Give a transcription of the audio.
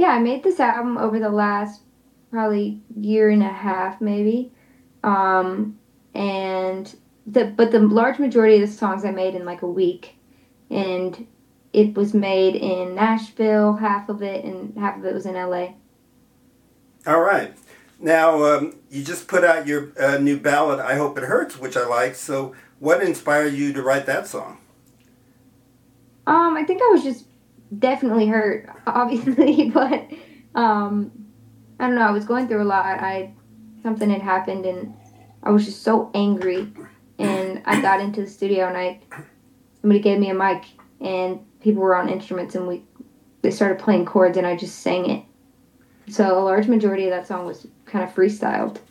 Yeah, I made this album over the last probably year and a half, maybe. Um, and but the large majority of the songs I made in like a week, and it was made in Nashville, half of it, and half of it was in LA. All right. Now, you just put out your new ballad, I Hope It Hurts, which I like. So, what inspired you to write that song? I think I was just definitely hurt, obviously, but um, I don't know. I was going through a lot. I something had happened, and I was just so angry. And I got into the studio, and I somebody gave me a mic, and people were on instruments, and we they started playing chords, and I just sang it. So a large majority of that song was kind of freestyled.